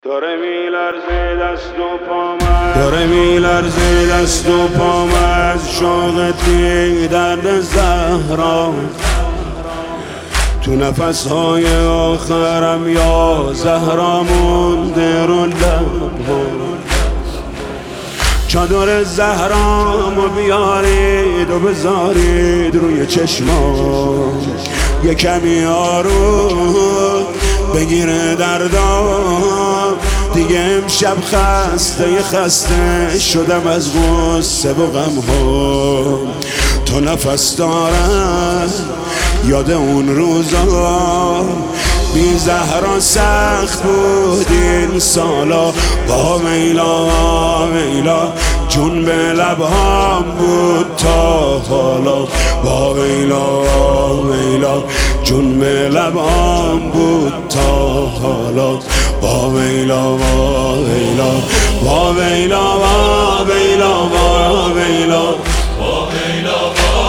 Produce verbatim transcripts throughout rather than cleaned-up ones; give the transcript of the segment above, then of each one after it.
داره میلرزه دست و پامه داره میلرزه دست و پامه از شوق دیدن زهرا تو نفسهای آخرم یا زهرا مونده رو لبها چادر زهرامو بیارید و بذارید روی چشمام یه کمی آروم بگیره دردام دیگه امشب خسته خسته شدم از غصه و غم‌ها تو نفس دارم یاد اون روزا بی زهرا سخت بود این سالا با میلا میلا جون به لبهام بود تا حالا با میلا میلا جون به لبهام بود تا حالا با میلا با میلا با میلا با میلا با میلا با میلا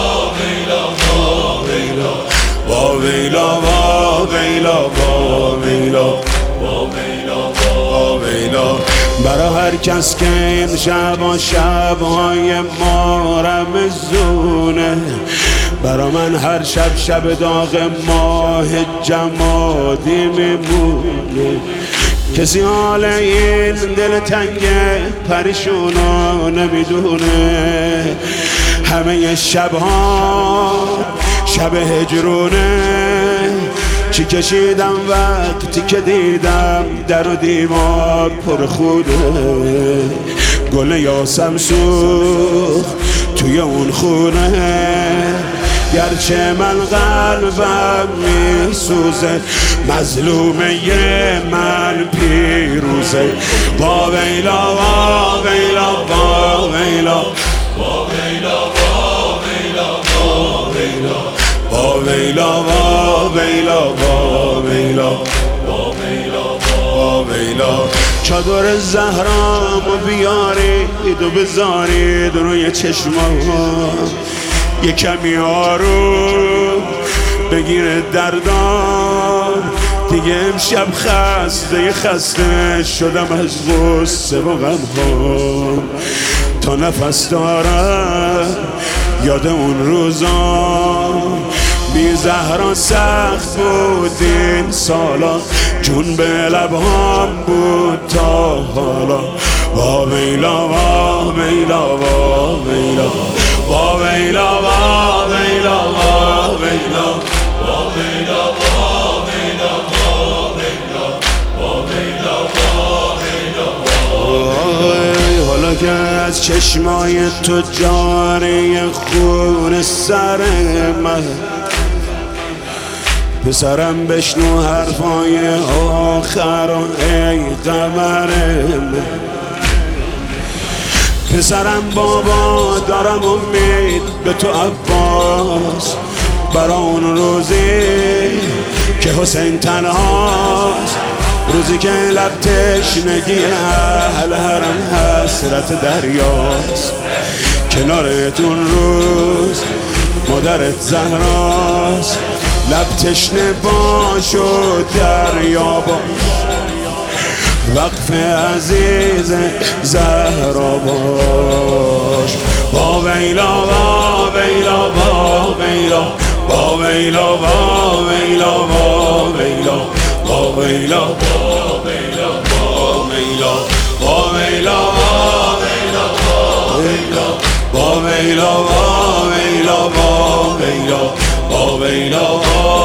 با میلا با میلا با میلا با میلا با میلا برا هر کس که این شب و شبهای ما رمزونه برا من هر شب شب داغ ماه جمادی میمونه کسی حال این دل تنگ پریشونو نمیدونه همه شبها شب هجرونه چی کشیدم وقتی که دیدم در و دیوار پر خوده گل یاسم سوخت توی اون خونه گرچه من قلبم میسوزه مظلومه من پیروزه با ویلا با ویلا با ویلا با ویلا با ویلا با ویلا با ویلا با ویلا با ویلا با ویلا با ویلا چادر زهرامو بیارید و بذارید روی چشمام یه کمی آروم بگیره دردام دیگه امشب خسته خسته شدم از غصه و غم‌ها تا نفس دارم یاد اون روزا بی زهرا سخت بود این سالا جون به لبهام بود تا حالا با میلا با میلا با میلا با میلا با میلا با میلا با میلا با میلا با میلا با میلا با میلا حالا که از چشمای تو جاره خون سر من پسرم بشنو حرفای آخر و ای قمر من پسرم بابا دارم امید به تو عباس برا اون روزی که حسین تنهاست روزی که لب تشنگی اهل حرم حسرت دریاست کنارت اون روز مادرت زهراست لب تشنه باش و دریا باش وقف عزیز زهرا باش با ویلا با ویلا با ویلا با ویلا با ویلا با ویلا با ویلا با ویلا با ویلا با ویلا با ویلا با ویلا با ویلا با ویلا با ویلا با